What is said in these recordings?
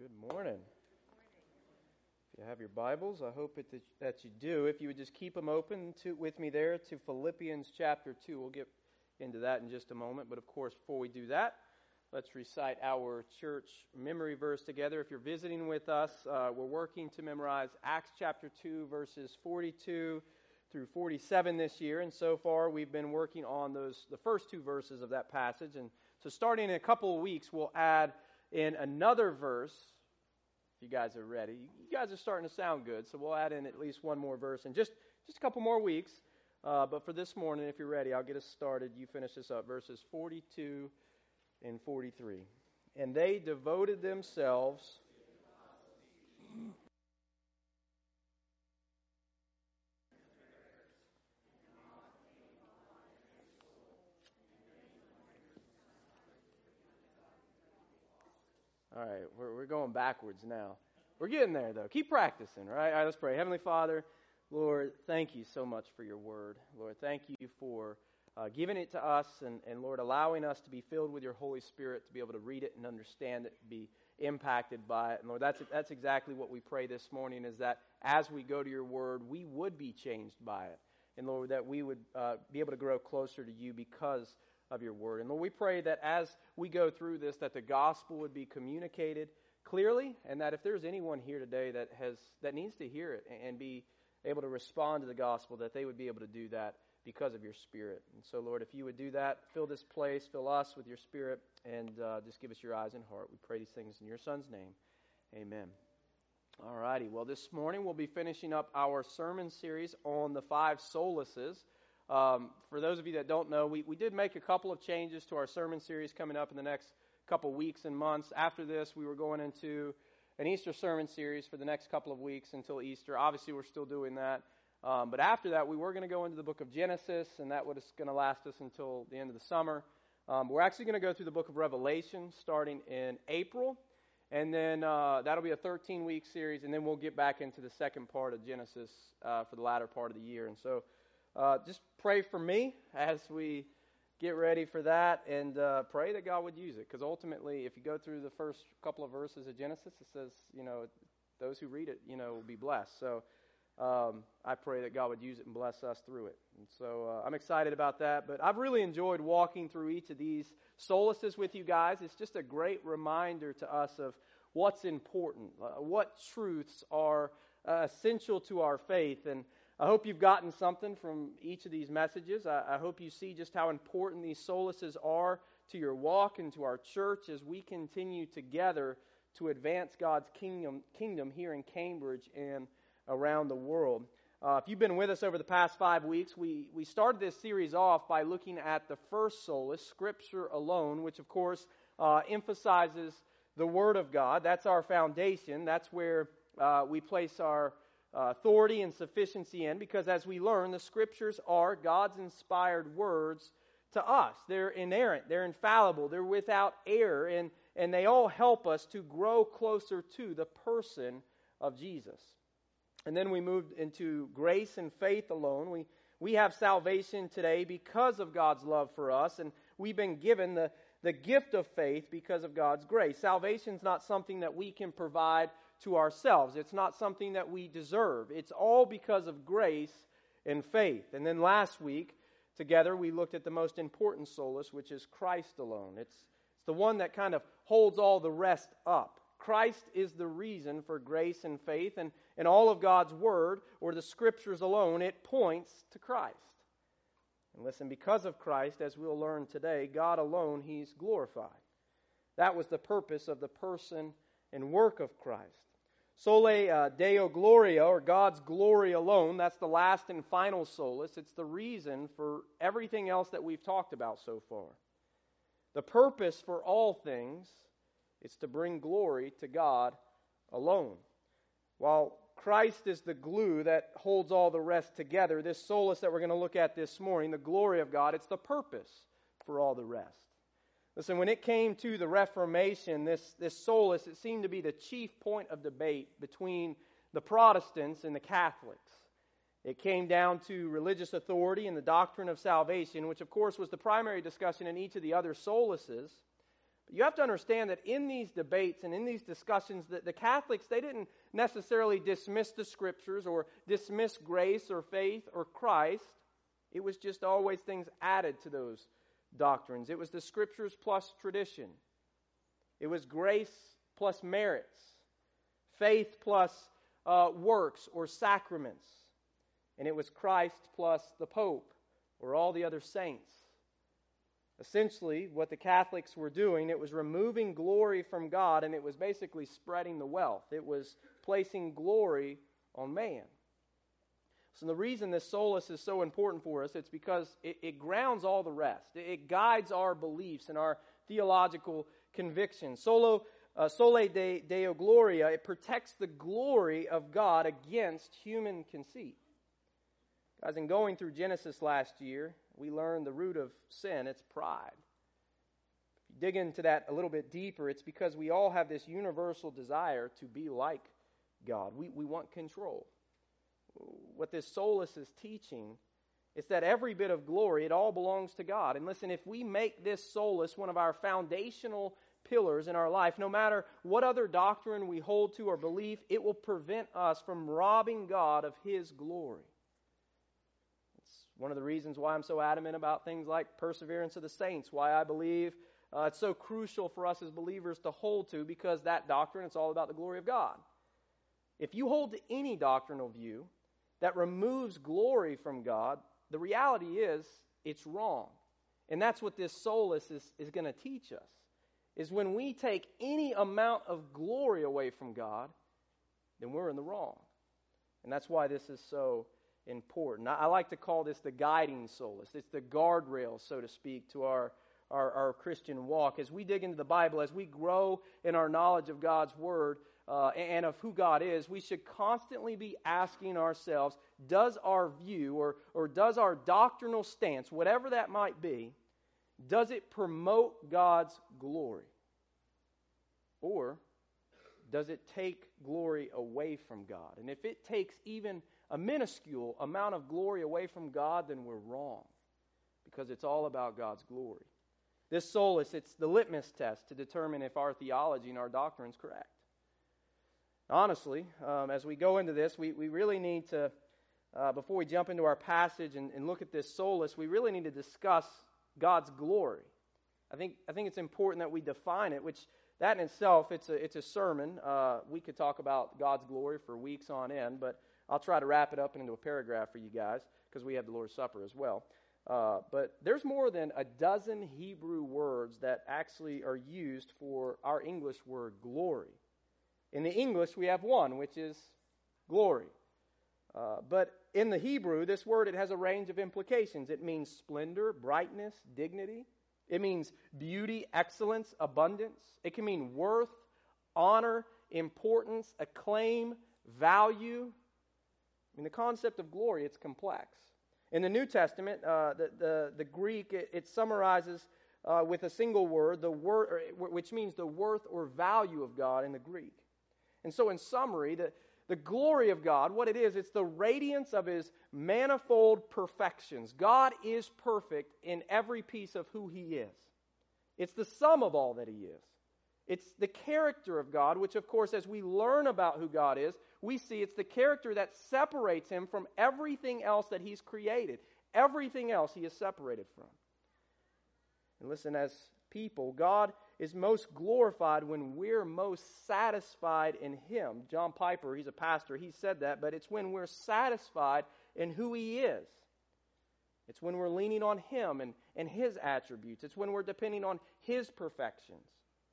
Good morning. If you have your Bibles, I hope that you do. If you would just keep them open with me there to Philippians chapter 2. We'll get into that in just a moment. But of course, before we do that, let's recite our church memory verse together. If you're visiting with us, we're working to memorize Acts chapter 2, verses 42 through 47 this year. And so far, we've been working on the first two verses of that passage. And so starting in a couple of weeks, we'll add in another verse. If you guys are ready. You guys are starting to sound good, so we'll add in at least one more verse in just a couple more weeks. But for this morning, if you're ready, I'll get us started. You finish this up, verses 42 and 43. And they devoted themselves All right, we're going backwards now. We're getting there, though. Keep practicing, right? All right, let's pray. Heavenly Father, Lord, thank you so much for your word. Lord, thank you for giving it to us and, Lord, allowing us to be filled with your Holy Spirit, to be able to read it and understand it, be impacted by it. And, Lord, that's exactly what we pray this morning, is that as we go to your word, we would be changed by it. And, Lord, that we would be able to grow closer to you because of your word. And Lord, we pray that as we go through this, that the gospel would be communicated clearly, and that if there's anyone here today that needs to hear it and be able to respond to the gospel, that they would be able to do that because of your Spirit. And so, Lord, if you would do that, fill this place, fill us with your Spirit, and just give us your eyes and heart. We pray these things in your Son's name. Amen. All righty. Well, this morning we'll be finishing up our sermon series on the 5 solaces. For those of you that don't know, we did make a couple of changes to our sermon series coming up in the next couple weeks and months. After this, we were going into an Easter sermon series for the next couple of weeks until Easter. Obviously, we're still doing that. But after that, we were going to go into the book of Genesis, and that was going to last us until the end of the summer. We're actually going to go through the book of Revelation starting in April, and then that'll be a 13-week series, and then we'll get back into the second part of Genesis for the latter part of the year. And so just pray for me as we get ready for that, and pray that God would use it. Because ultimately, if you go through the first couple of verses of Genesis, it says, those who read it, will be blessed. So I pray that God would use it and bless us through it. And so I'm excited about that. But I've really enjoyed walking through each of these solaces with you guys. It's just a great reminder to us of what's important, what truths are essential to our faith. And I hope you've gotten something from each of these messages. I hope you see just how important these solaces are to your walk and to our church as we continue together to advance God's kingdom here in Cambridge and around the world. If you've been with us over the past 5 weeks, we started this series off by looking at the first solace, Scripture alone, which of course emphasizes the Word of God. That's our foundation. That's where we place our authority and sufficiency in, because as we learn, the Scriptures are God's inspired words to us. They're inerrant, they're infallible, they're without error, and they all help us to grow closer to the person of Jesus. And then we moved into grace and faith alone. We have salvation today because of God's love for us, and we've been given the gift of faith because of God's grace. Salvation is not something that we can provide to ourselves. It's not something that we deserve. It's all because of grace and faith. And then last week, together, we looked at the most important solace, which is Christ alone. It's the one that kind of holds all the rest up. Christ is the reason for grace and faith, and all of God's Word, or the Scriptures alone, it points to Christ. And listen, because of Christ, as we'll learn today, God alone, He's glorified. That was the purpose of the person and work of Christ. Sole Deo Gloria, or God's glory alone, that's the last and final solace. It's the reason for everything else that we've talked about so far. The purpose for all things is to bring glory to God alone. While Christ is the glue that holds all the rest together, this solace that we're going to look at this morning, the glory of God, it's the purpose for all the rest. Listen, when it came to the Reformation, this solace, it seemed to be the chief point of debate between the Protestants and the Catholics. It came down to religious authority and the doctrine of salvation, which of course was the primary discussion in each of the other solaces. You have to understand that in these debates and in these discussions, that the Catholics, they didn't necessarily dismiss the Scriptures or dismiss grace or faith or Christ. It was just always things added to those doctrines. It was the Scriptures plus tradition. It was grace plus merits. Faith plus works or sacraments. And it was Christ plus the Pope or all the other saints. Essentially, what the Catholics were doing, it was removing glory from God, and it was basically spreading the wealth. It was placing glory on man. So the reason this solus is so important for us, it's because it grounds all the rest. It guides our beliefs and our theological convictions. Sole Deo Gloria, it protects the glory of God against human conceit. Guys, in going through Genesis last year, we learned the root of sin, it's pride. If you dig into that a little bit deeper, it's because we all have this universal desire to be like God. We want control. What this solus is teaching is that every bit of glory, it all belongs to God. And listen, if we make this solus one of our foundational pillars in our life, no matter what other doctrine we hold to or believe, it will prevent us from robbing God of His glory. One of the reasons why I'm so adamant about things like perseverance of the saints, why I believe it's so crucial for us as believers to hold to, because that doctrine, it's all about the glory of God. If you hold to any doctrinal view that removes glory from God, the reality is it's wrong. And that's what this solus is going to teach us, is when we take any amount of glory away from God, then we're in the wrong. And that's why this is so important. I like to call this the guiding solus. It's the guardrail, so to speak, to our Christian walk. As we dig into the Bible, as we grow in our knowledge of God's Word and of who God is, we should constantly be asking ourselves, does our view or does our doctrinal stance, whatever that might be, does it promote God's glory? Or does it take glory away from God? And if it takes even a minuscule amount of glory away from God, then we're wrong, because it's all about God's glory. This solus, it's the litmus test to determine if our theology and our doctrine is correct. Honestly, as we go into this, we really need to, before we jump into our passage and look at this solus, we really need to discuss God's glory. I think it's important that we define it, which that in itself, it's a sermon. We could talk about God's glory for weeks on end, but I'll try to wrap it up into a paragraph for you guys, because we have the Lord's Supper as well. But there's more than a dozen Hebrew words that actually are used for our English word glory. In the English, we have one, which is glory. But in the Hebrew, this word, it has a range of implications. It means splendor, brightness, dignity. It means beauty, excellence, abundance. It can mean worth, honor, importance, acclaim, value. I mean, the concept of glory, it's complex. In the New Testament, the Greek, it summarizes with a single word, which means the worth or value of God in the Greek. And so in summary, the glory of God, what it is, it's the radiance of His manifold perfections. God is perfect in every piece of who He is. It's the sum of all that He is. It's the character of God, which of course, as we learn about who God is, we see it's the character that separates Him from everything else that He's created. Everything else He is separated from. And listen, as people, God is most glorified when we're most satisfied in Him. John Piper, he's a pastor, he said that, but it's when we're satisfied in who He is. It's when we're leaning on Him and His attributes. It's when we're depending on His perfections.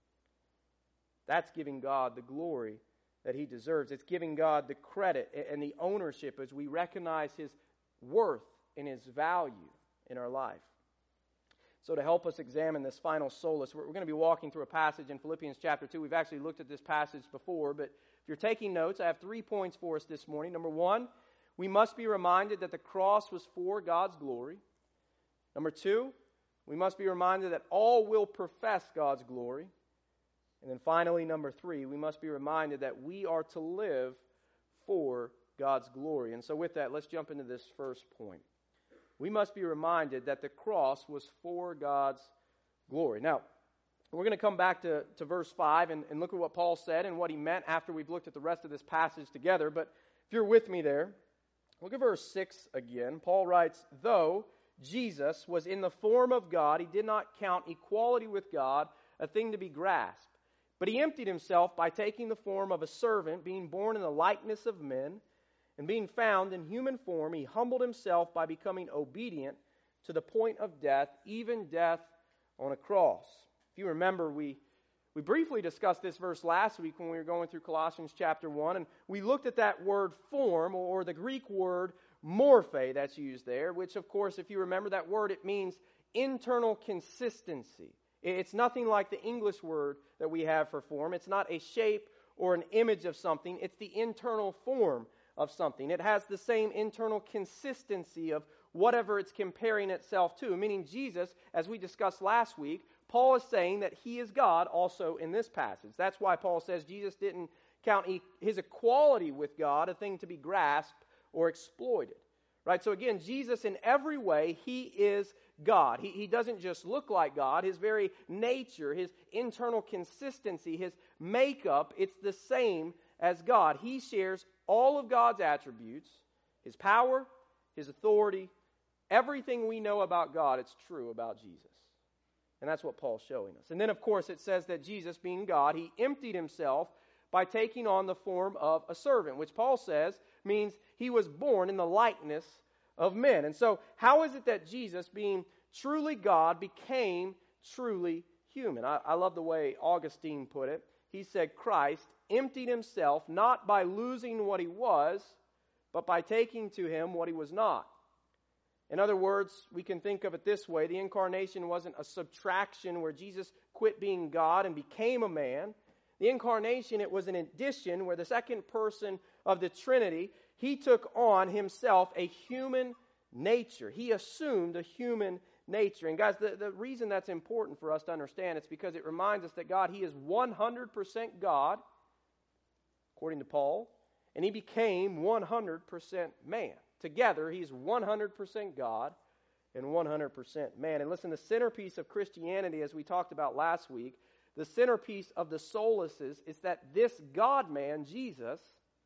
That's giving God the glory that He deserves. It's giving God the credit and the ownership as we recognize His worth and His value in our life. So to help us examine this final solus, we're going to be walking through a passage in Philippians chapter 2. We've actually looked at this passage before, but if you're taking notes, I have 3 points for us this morning. Number 1, we must be reminded that the cross was for God's glory. Number 2, we must be reminded that all will profess God's glory. And then finally, number 3, we must be reminded that we are to live for God's glory. And so with that, let's jump into this first point. We must be reminded that the cross was for God's glory. Now, We're going to come back to verse 5 and look at what Paul said and what he meant after we've looked at the rest of this passage together. But if you're with me there, look at verse 6 again. Paul writes, "Though Jesus was in the form of God, he did not count equality with God a thing to be grasped. But he emptied himself by taking the form of a servant, being born in the likeness of men, and being found in human form, he humbled himself by becoming obedient to the point of death, even death on a cross." If you remember, we briefly discussed this verse last week when we were going through Colossians chapter 1, and we looked at that word form, or the Greek word morphe that's used there, which, of course, if you remember that word, it means internal consistency. It's nothing like the English word that we have for form. It's not a shape or an image of something. It's the internal form of something. It has the same internal consistency of whatever it's comparing itself to, meaning Jesus, as we discussed last week, Paul is saying that he is God also in this passage. That's why Paul says Jesus didn't count his equality with God a thing to be grasped or exploited. Right? So again, Jesus in every way, he is God. He doesn't just look like God. His very nature, his internal consistency, his makeup, it's the same as God. He shares all of God's attributes, his power, his authority, everything we know about God, it's true about Jesus. And that's what Paul's showing us. And then, of course, it says that Jesus, being God, he emptied himself by taking on the form of a servant, which Paul says means he was born in the likeness of men. And so, how is it that Jesus, being truly God, became truly human? I love the way Augustine put it. He said, Christ emptied himself not by losing what he was, but by taking to him what he was not. In other words, we can think of it this way. The incarnation wasn't a subtraction where Jesus quit being God and became a man. The incarnation, it was an addition where the second person of the Trinity, he took on himself a human nature. He assumed a human nature. And guys, the reason that's important for us to understand is because it reminds us that God, he is 100% God, according to Paul, and he became 100% man. Together, he's 100% God and 100% man. And listen, the centerpiece of Christianity, as we talked about last week, the centerpiece of the solaces is that this God-man, Jesus,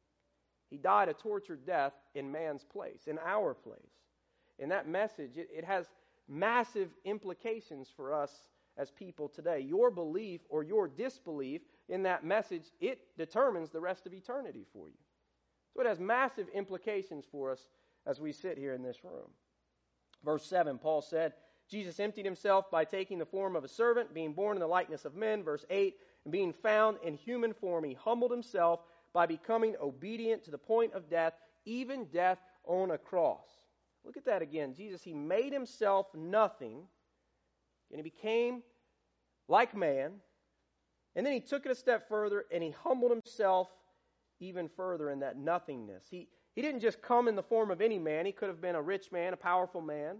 he died a tortured death in man's place, in our place. And that message, it has massive implications for us as people today. Your belief or your disbelief in that message, it determines the rest of eternity for you. So it has massive implications for us as we sit here in this room. Verse 7, Paul said, Jesus emptied himself by taking the form of a servant, being born in the likeness of men. Verse 8, and being found in human form, he humbled himself by becoming obedient to the point of death, even death on a cross. Look at that again. Jesus, he made himself nothing, and he became like man. And then he took it a step further, and he humbled himself even further in that nothingness. He didn't just come in the form of any man. He could have been a rich man, a powerful man.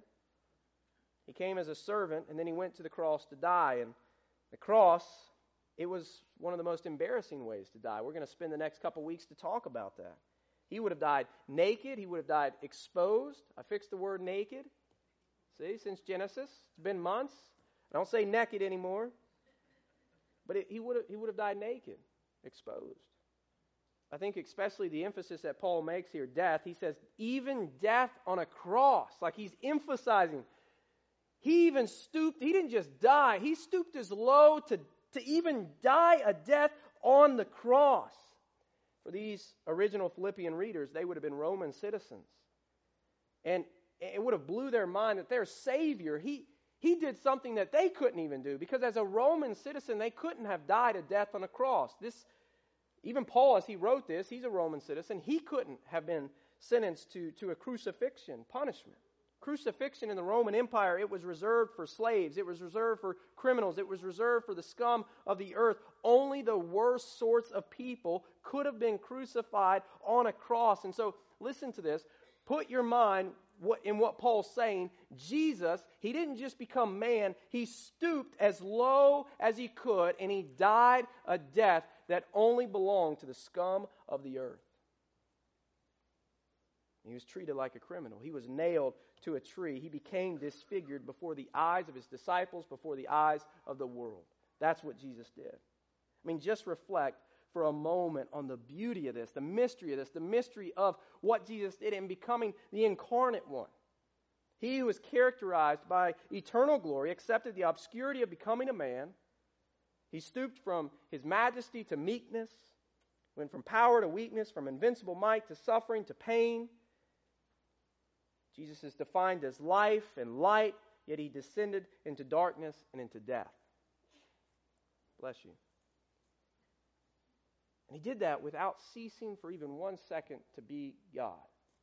He came as a servant, and then he went to the cross to die. And the cross, it was one of the most embarrassing ways to die. We're going to spend the next couple weeks to talk about that. He would have died naked. He would have died exposed. I fixed the word naked. See, since Genesis, it's been months. I don't say naked anymore. But he would have died naked, exposed. I think especially the emphasis that Paul makes here, death, he says, even death on a cross. Like he's emphasizing, he even stooped, he didn't just die, he stooped as low to even die a death on the cross. For these original Philippian readers, they would have been Roman citizens. And it would have blew their mind that their Savior, he did something that they couldn't even do. Because as a Roman citizen, they couldn't have died a death on a cross. Even Paul, as he wrote this, he's a Roman citizen. He couldn't have been sentenced to a crucifixion punishment. Crucifixion in the Roman Empire, it was reserved for slaves. It was reserved for criminals. It was reserved for the scum of the earth. Only the worst sorts of people could have been crucified on a cross. And so, listen to this. Put your mind in what Paul's saying. Jesus, he didn't just become man. He stooped as low as he could, and he died a death that only belonged to the scum of the earth. He was treated like a criminal. He was nailed to a tree. He became disfigured before the eyes of his disciples, before the eyes of the world. That's what Jesus did. I mean, just reflect for a moment on the beauty of this, the mystery of this, the mystery of what Jesus did in becoming the incarnate one. He who is characterized by eternal glory accepted the obscurity of becoming a man. He stooped from his majesty to meekness, went from power to weakness, from invincible might to suffering to pain. Jesus is defined as life and light, yet he descended into darkness and into death. Bless you. And he did that without ceasing for even 1 second to be God.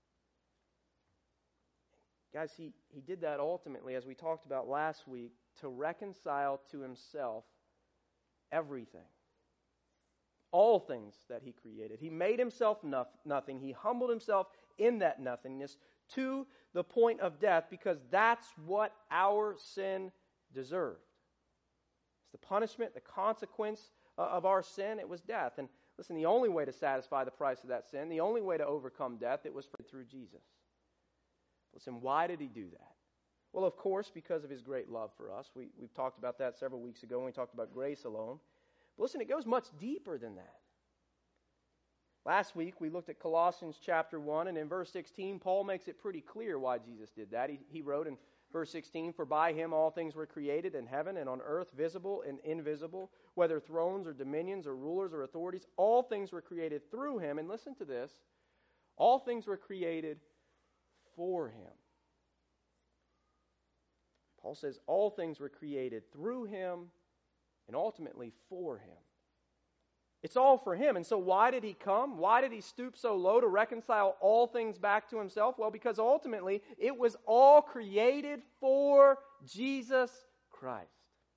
Guys, he did that ultimately, as we talked about last week, to reconcile to himself everything. All things that he created. He made himself nothing. He humbled himself in that nothingness to the point of death, because that's what our sin deserved. It's the punishment, the consequence of our sin. It was death. And listen, the only way to satisfy the price of that sin, the only way to overcome death, it was through Jesus. Listen, why did he do that? Well, of course, because of his great love for us. We've talked about that several weeks ago when we talked about grace alone. But listen, it goes much deeper than that. Last week, we looked at Colossians chapter 1, and in verse 16, Paul makes it pretty clear why Jesus did that. He wrote in verse 16, "For by him all things were created in heaven and on earth, visible and invisible, whether thrones or dominions or rulers or authorities, all things were created through him." And listen to this, all things were created for him. Paul says all things were created through him and ultimately for him. It's all for him. And so why did he come? Why did he stoop so low to reconcile all things back to himself? Well, because ultimately it was all created for Jesus Christ.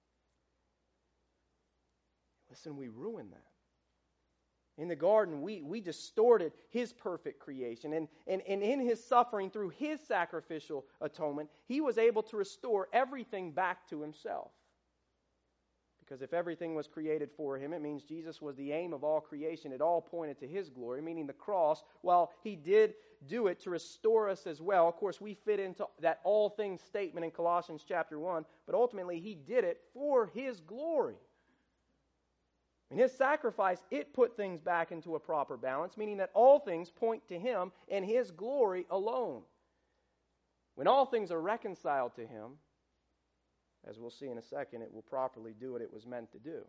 Listen, we ruined that. In the garden, we distorted his perfect creation. And in his suffering through his sacrificial atonement, he was able to restore everything back to himself. Because if everything was created for him, it means Jesus was the aim of all creation. It all pointed to his glory, meaning the cross. While he did do it to restore us as well, of course, we fit into that all things statement in Colossians chapter 1, but ultimately he did it for his glory. In his sacrifice, it put things back into a proper balance, meaning that all things point to him and his glory alone. When all things are reconciled to him, as we'll see in a second, it will properly do what it was meant to do.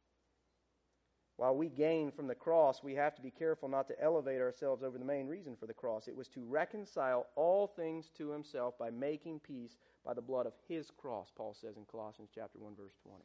While we gain from the cross, we have to be careful not to elevate ourselves over the main reason for the cross. It was to reconcile all things to himself by making peace by the blood of his cross, Paul says in Colossians chapter 1, verse 20.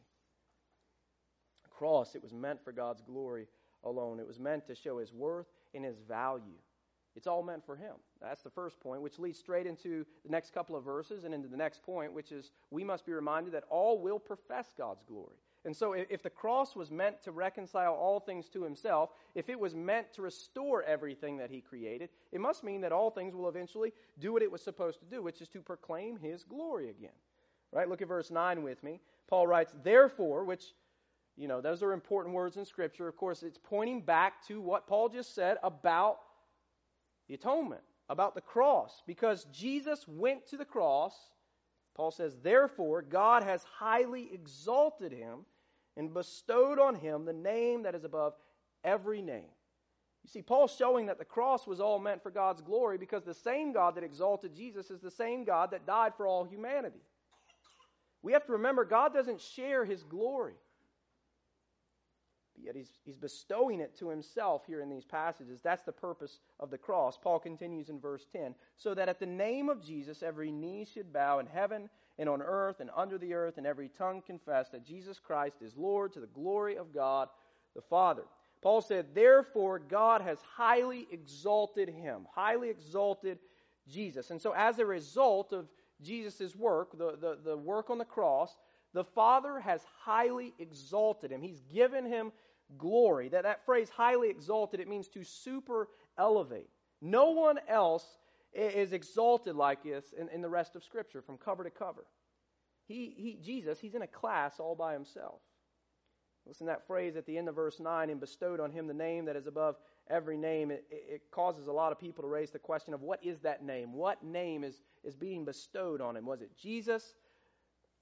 The cross, it was meant for God's glory alone. It was meant to show his worth and his value. It's all meant for him. That's the first point, which leads straight into the next couple of verses and into the next point, which is we must be reminded that all will profess God's glory. And so if the cross was meant to reconcile all things to himself, if it was meant to restore everything that he created, it must mean that all things will eventually do what it was supposed to do, which is to proclaim his glory again. Right? Look at verse 9 with me. Paul writes, "Therefore," which, those are important words in Scripture. Of course, it's pointing back to what Paul just said about the atonement, about the cross. Because Jesus went to the cross, Paul says, "Therefore, God has highly exalted him and bestowed on him the name that is above every name." You see, Paul's showing that the cross was all meant for God's glory because the same God that exalted Jesus is the same God that died for all humanity. We have to remember, God doesn't share his glory. Yet he's bestowing it to himself here in these passages. That's the purpose of the cross. Paul continues in verse 10, "So that at the name of Jesus every knee should bow in heaven and on earth and under the earth, and every tongue confess that Jesus Christ is Lord, to the glory of God the Father." Paul said, "Therefore God has highly exalted him," highly exalted Jesus. And so as a result of Jesus' work, the work on the cross, the Father has highly exalted him. He's given him glory. That phrase, highly exalted, it means to super elevate. No one else is exalted like this in the rest of Scripture from cover to cover. Jesus, he's in a class all by himself. Listen to that phrase at the end of verse 9, "and bestowed on him the name that is above every name." It causes a lot of people to raise the question of what is that name? What name is being bestowed on him? Was it Jesus?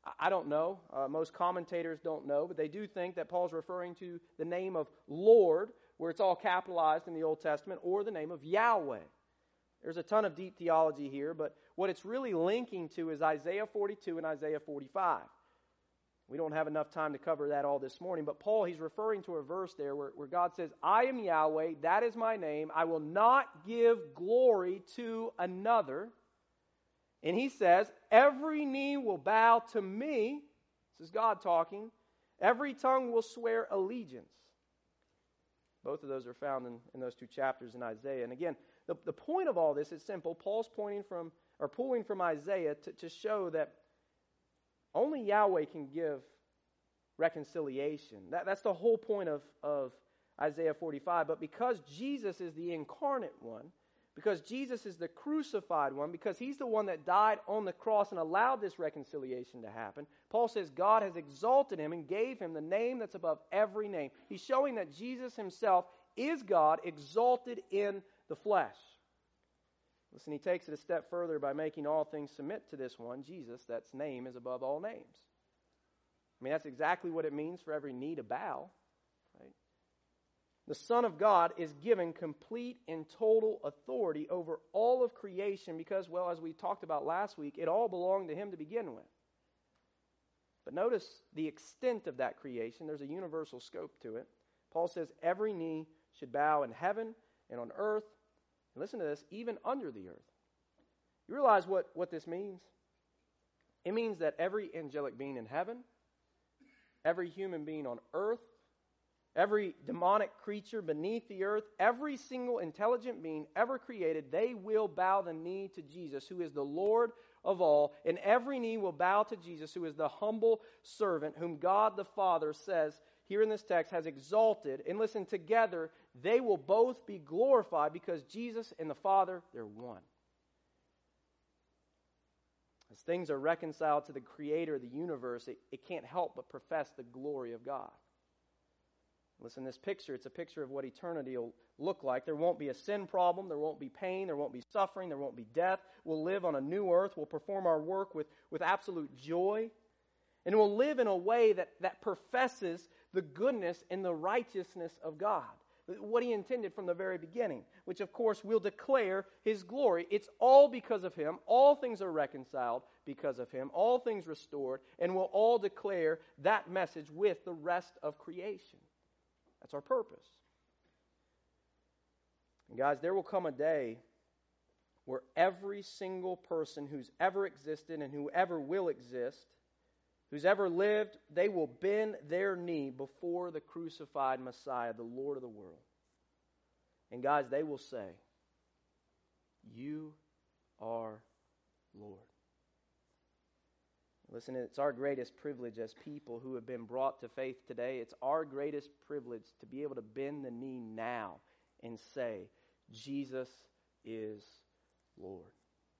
I don't know. Most commentators don't know, but they do think that Paul's referring to the name of Lord, where it's all capitalized in the Old Testament, or the name of Yahweh. There's a ton of deep theology here, but what it's really linking to is Isaiah 42 and Isaiah 45. We don't have enough time to cover that all this morning, but Paul, he's referring to a verse there where God says, I am Yahweh, that is my name, I will not give glory to another. And he says, every knee will bow to me. This is God talking. Every tongue will swear allegiance. Both of those are found in those two chapters in Isaiah. And again, the point of all this is simple. Paul's pulling from Isaiah to show that only Yahweh can give reconciliation. That's the whole point of Isaiah 45. But because Jesus is the incarnate one, because Jesus is the crucified one, because he's the one that died on the cross and allowed this reconciliation to happen, Paul says God has exalted him and gave him the name that's above every name. He's showing that Jesus himself is God exalted in the flesh. Listen, he takes it a step further by making all things submit to this one, Jesus, that's name is above all names. I mean, that's exactly what it means for every knee to bow. Right? The Son of God is given complete and total authority over all of creation because, well, as we talked about last week, it all belonged to him to begin with. But notice the extent of that creation. There's a universal scope to it. Paul says every knee should bow in heaven and on earth. And listen to this, even under the earth. You realize what this means? It means that every angelic being in heaven, every human being on earth, every demonic creature beneath the earth, every single intelligent being ever created, they will bow the knee to Jesus, who is the Lord of all, and every knee will bow to Jesus, who is the humble servant, whom God the Father says here in this text has exalted. And listen, together they will both be glorified because Jesus and the Father, they're one. As things are reconciled to the Creator of the universe, it can't help but profess the glory of God. Listen, this picture, it's a picture of what eternity will look like. There won't be a sin problem. There won't be pain. There won't be suffering. There won't be death. We'll live on a new earth. We'll perform our work with absolute joy. And we'll live in a way that professes the goodness and the righteousness of God. What he intended from the very beginning, which of course will declare his glory. It's all because of him. All things are reconciled because of him. All things restored. And we'll all declare that message with the rest of creation. That's our purpose. And guys, there will come a day where every single person who's ever existed and whoever will exist, who's ever lived, they will bend their knee before the crucified Messiah, the Lord of the world. And guys, they will say, "You are Lord." Listen, it's our greatest privilege as people who have been brought to faith today. It's our greatest privilege to be able to bend the knee now and say, Jesus is Lord.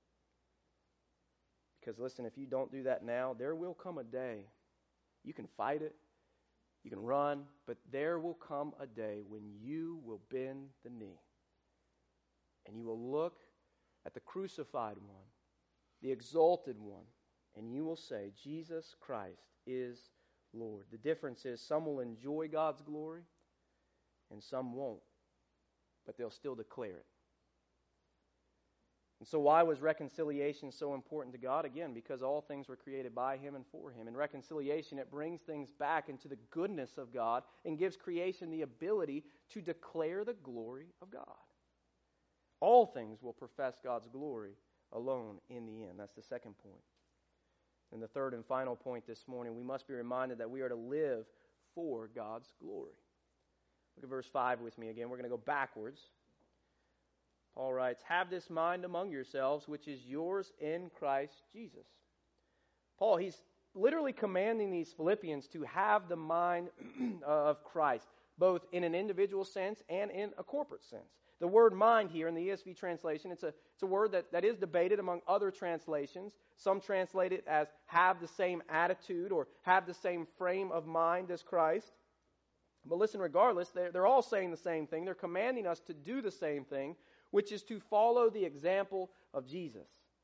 Because listen, if you don't do that now, there will come a day. You can fight it, you can run, but there will come a day when you will bend the knee. And you will look at the crucified one, the exalted one, and you will say, Jesus Christ is Lord. The difference is some will enjoy God's glory and some won't, but they'll still declare it. And so why was reconciliation so important to God? Again, because all things were created by him and for him. In reconciliation, it brings things back into the goodness of God and gives creation the ability to declare the glory of God. All things will profess God's glory alone in the end. That's the second point. And the third and final point this morning, we must be reminded that we are to live for God's glory. Look at verse 5 with me again. We're going to go backwards. Paul writes, "Have this mind among yourselves, which is yours in Christ Jesus." Paul, he's literally commanding these Philippians to have the mind of Christ, both in an individual sense and in a corporate sense. The word mind here in the ESV translation, it's a word that is debated among other translations. Some translate it as have the same attitude or have the same frame of mind as Christ. But listen, regardless, they're all saying the same thing. They're commanding us to do the same thing, which is to follow the example of Jesus.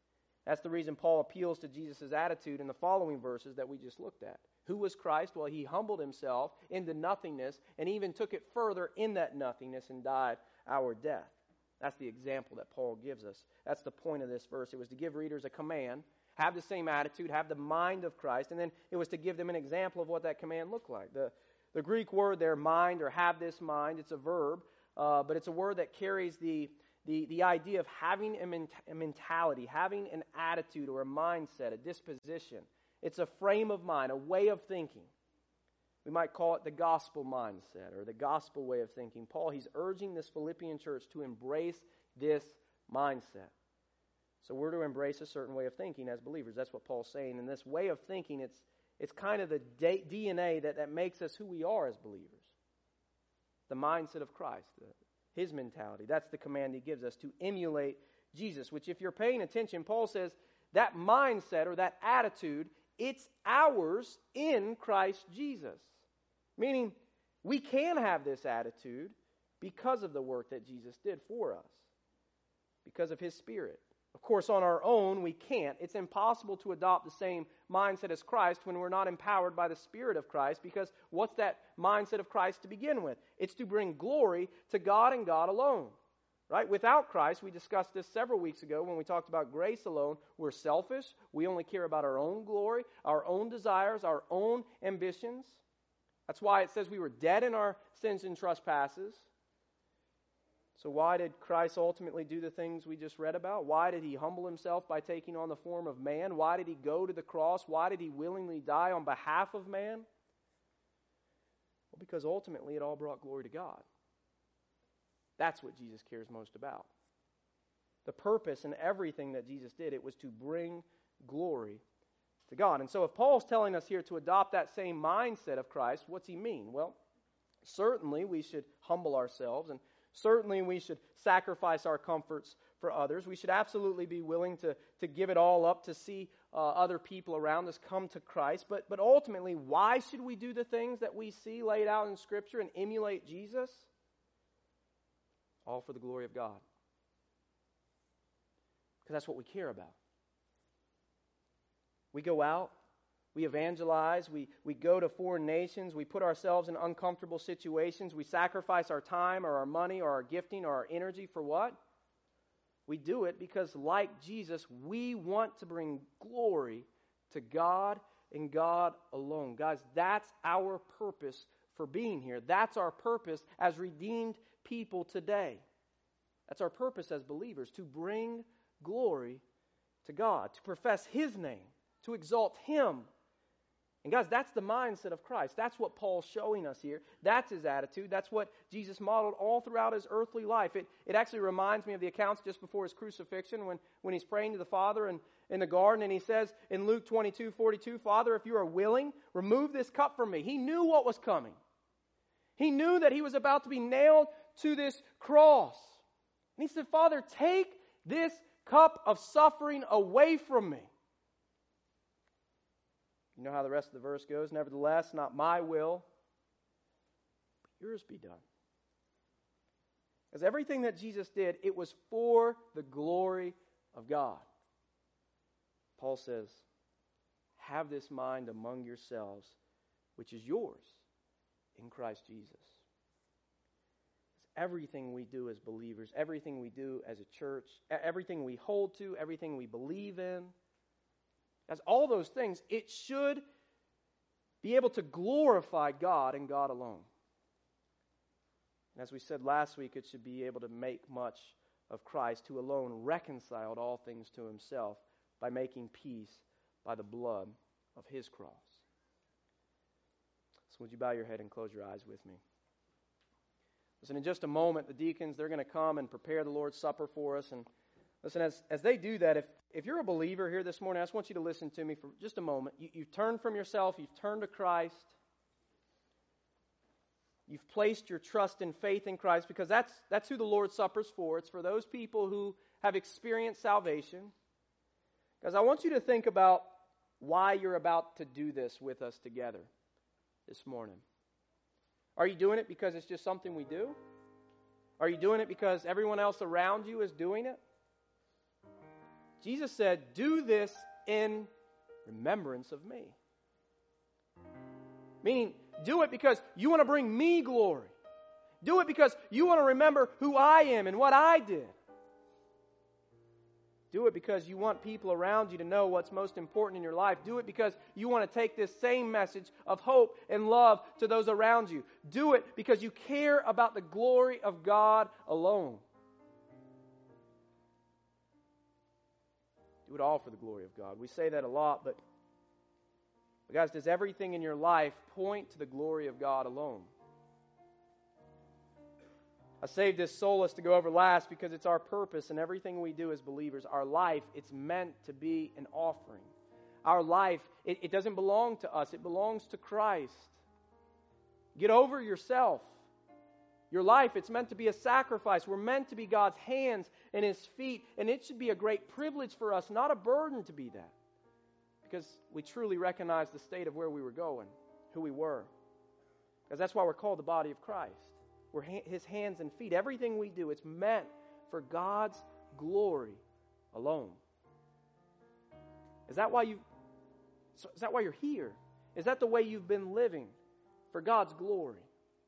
That's the reason Paul appeals to Jesus' attitude in the following verses that we just looked at. Who was Christ? Well, he humbled himself into nothingness and even took it further in that nothingness and died our death. That's the example that Paul gives us. That's the point of this verse. It was to give readers a command, have the same attitude, have the mind of Christ, and then it was to give them an example of what that command looked like. The Greek word there, mind, or have this mind, it's a verb, but it's a word that carries the idea of having a mentality, having an attitude or a mindset, a disposition. It's a frame of mind, a way of thinking. We might call it the gospel mindset or the gospel way of thinking. Paul, he's urging this Philippian church to embrace this mindset. So we're to embrace a certain way of thinking as believers. That's what Paul's saying. And this way of thinking, it's kind of the DNA that makes us who we are as believers. The mindset of Christ, his mentality. That's the command he gives us, to emulate Jesus, which if you're paying attention, Paul says that mindset or that attitude, it's ours in Christ Jesus. Meaning, we can have this attitude because of the work that Jesus did for us, because of his Spirit. Of course, on our own, we can't. It's impossible to adopt the same mindset as Christ when we're not empowered by the Spirit of Christ, because what's that mindset of Christ to begin with? It's to bring glory to God and God alone. Right? Without Christ, we discussed this several weeks ago when we talked about grace alone, we're selfish. We only care about our own glory, our own desires, our own ambitions. That's why it says we were dead in our sins and trespasses. So why did Christ ultimately do the things we just read about? Why did he humble himself by taking on the form of man? Why did he go to the cross? Why did he willingly die on behalf of man? Well, because ultimately it all brought glory to God. That's what Jesus cares most about. The purpose in everything that Jesus did, it was to bring glory to God. And so if Paul's telling us here to adopt that same mindset of Christ, what's he mean? Well, certainly we should humble ourselves, and certainly we should sacrifice our comforts for others. We should absolutely be willing to give it all up to see other people around us come to Christ. But ultimately, why should we do the things that we see laid out in Scripture and emulate Jesus? All for the glory of God. Because that's what we care about. We go out, we evangelize, we go to foreign nations, we put ourselves in uncomfortable situations, we sacrifice our time or our money or our gifting or our energy for what? We do it because, like Jesus, we want to bring glory to God and God alone. Guys, that's our purpose for being here. That's our purpose as redeemed people today. That's our purpose as believers, to bring glory to God, to profess his name, to exalt him. And guys, that's the mindset of Christ. That's what Paul's showing us here. That's his attitude. That's what Jesus modeled all throughout his earthly life. It actually reminds me of the accounts just before his crucifixion when he's praying to the Father in the garden, and he says in Luke 22:42, "Father, if you are willing, remove this cup from me." He knew what was coming. He knew that he was about to be nailed to this cross. And he said, "Father, take this cup of suffering away from me." You know how the rest of the verse goes? "Nevertheless, not my will, but yours be done." Because everything that Jesus did, it was for the glory of God. Paul says, "Have this mind among yourselves, which is yours in Christ Jesus." Everything we do as believers, everything we do as a church, everything we hold to, everything we believe in, as all those things, it should be able to glorify God and God alone. And as we said last week, it should be able to make much of Christ, who alone reconciled all things to himself by making peace by the blood of his cross. So would you bow your head and close your eyes with me? Listen, in just a moment, the deacons, they're going to come and prepare the Lord's Supper for us. And listen, as they do that, if you're a believer here this morning, I just want you to listen to me for just a moment. You've turned from yourself. You've turned to Christ. You've placed your trust and faith in Christ, because that's who the Lord's Supper's for. It's for those people who have experienced salvation. Because I want you to think about why you're about to do this with us together this morning. Are you doing it because it's just something we do? Are you doing it because everyone else around you is doing it? Jesus said, do this in remembrance of me. Meaning, do it because you want to bring me glory. Do it because you want to remember who I am and what I did. Do it because you want people around you to know what's most important in your life. Do it because you want to take this same message of hope and love to those around you. Do it because you care about the glory of God alone. Do it all for the glory of God. We say that a lot, but guys, does everything in your life point to the glory of God alone? I saved this solace to go over last because it's our purpose and everything we do as believers. Our life, it's meant to be an offering. Our life, it doesn't belong to us. It belongs to Christ. Get over yourself. Your life, it's meant to be a sacrifice. We're meant to be God's hands and His feet, and it should be a great privilege for us, not a burden to be that, because we truly recognize the state of where we were going, who we were. Because that's why we're called the body of Christ. We're His hands and feet. Everything we do, it's meant for God's glory alone. Is that why you're here? Is that the way you've been living? For God's glory.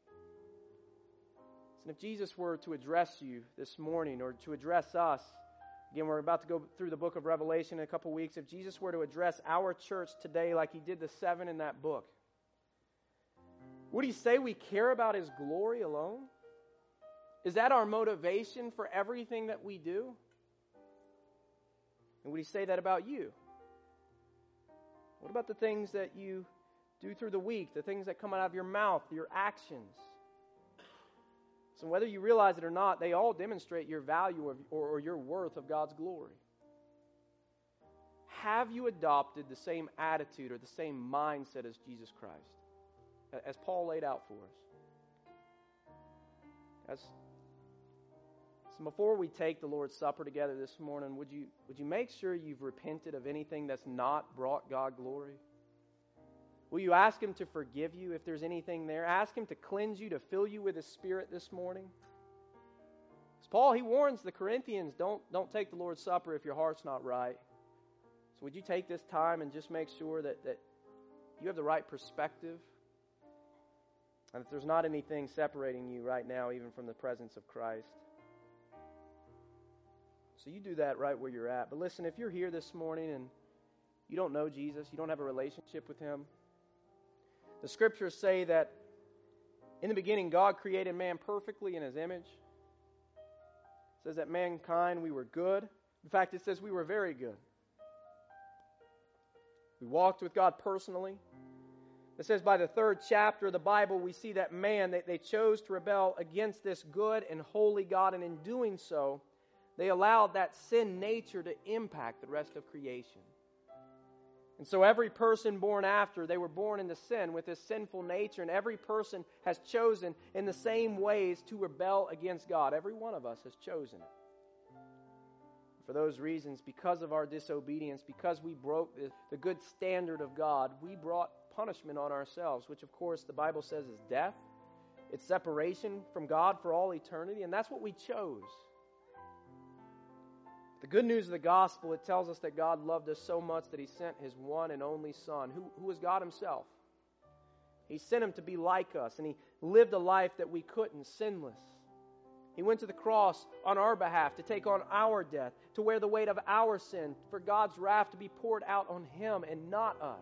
And if Jesus were to address you this morning, or to address us, again, we're about to go through the book of Revelation in a couple weeks. If Jesus were to address our church today like He did the 7 in that book, would He say we care about His glory alone? Is that our motivation for everything that we do? And would He say that about you? What about the things that you do through the week, the things that come out of your mouth, your actions? So whether you realize it or not, they all demonstrate your value or your worth of God's glory. Have you adopted the same attitude or the same mindset as Jesus Christ, as Paul laid out for us? So before we take the Lord's Supper together this morning, would you make sure you've repented of anything that's not brought God glory? Will you ask Him to forgive you if there's anything there? Ask Him to cleanse you, to fill you with His Spirit this morning. As Paul, he warns the Corinthians, don't take the Lord's Supper if your heart's not right. So would you take this time and just make sure that you have the right perspective? And that there's not anything separating you right now, even from the presence of Christ. So you do that right where you're at. But listen, if you're here this morning and you don't know Jesus, you don't have a relationship with Him, the Scriptures say that in the beginning God created man perfectly in His image. It says that mankind, we were good. In fact, it says we were very good. We walked with God personally. It says by the 3rd chapter of the Bible, we see that man, they chose to rebel against this good and holy God, and in doing so, they allowed that sin nature to impact the rest of creation. And so every person born after, they were born into sin with this sinful nature, and every person has chosen in the same ways to rebel against God. Every one of us has chosen it. For those reasons, because of our disobedience, because we broke the good standard of God, we brought punishment on ourselves, which of course the Bible says is death. It's separation from God for all eternity, and that's what we chose. The good news of the gospel, it tells us that God loved us so much that He sent His one and only Son, who was God Himself. He sent Him to be like us, and He lived a life that we couldn't, sinless. He went to the cross on our behalf to take on our death, to wear the weight of our sin, for God's wrath to be poured out on Him and not us.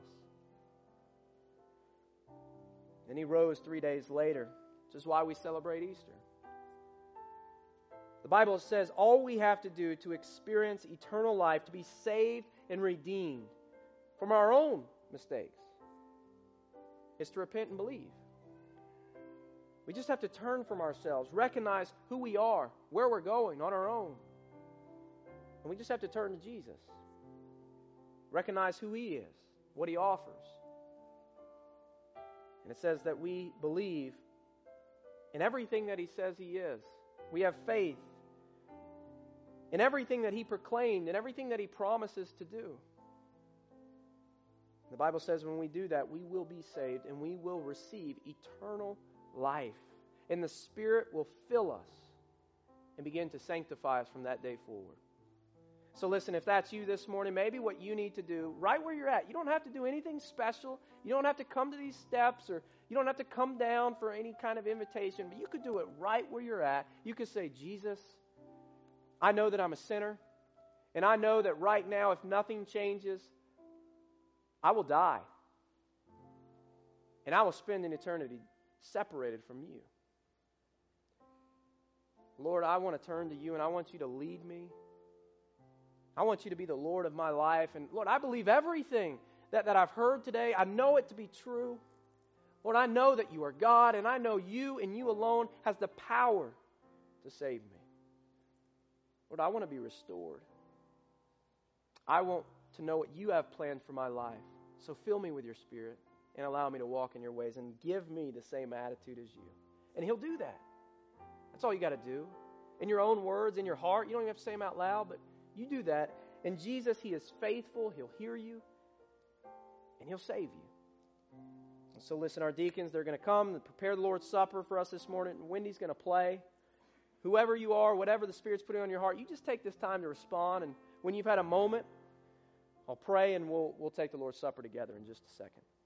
Then He rose 3 days later, which is why we celebrate Easter. The Bible says all we have to do to experience eternal life, to be saved and redeemed from our own mistakes, is to repent and believe. We just have to turn from ourselves, recognize who we are, where we're going on our own. And we just have to turn to Jesus. Recognize who He is, what He offers. And it says that we believe in everything that He says He is. We have faith in everything that He proclaimed, in everything that He promises to do. The Bible says when we do that, we will be saved and we will receive eternal life. And the Spirit will fill us and begin to sanctify us from that day forward. So listen, if that's you this morning, maybe what you need to do, right where you're at, you don't have to do anything special. You don't have to come to these steps, or you don't have to come down for any kind of invitation, but you could do it right where you're at. You could say, Jesus, I know that I'm a sinner, and I know that right now, if nothing changes, I will die. And I will spend an eternity separated from you. Lord, I want to turn to you, and I want you to lead me. I want you to be the Lord of my life. And Lord, I believe everything that I've heard today. I know it to be true. Lord, I know that you are God, and I know you and you alone has the power to save me. Lord, I want to be restored. I want to know what you have planned for my life. So fill me with your Spirit and allow me to walk in your ways and give me the same attitude as you. And He'll do that. That's all you got to do. In your own words, in your heart. You don't even have to say them out loud, but you do that. And Jesus, He is faithful. He'll hear you. And He'll save you. And so listen, our deacons, they're going to come and prepare the Lord's Supper for us this morning. Wendy's going to play. Whoever you are, whatever the Spirit's putting on your heart, you just take this time to respond. And when you've had a moment, I'll pray and we'll take the Lord's Supper together in just a second.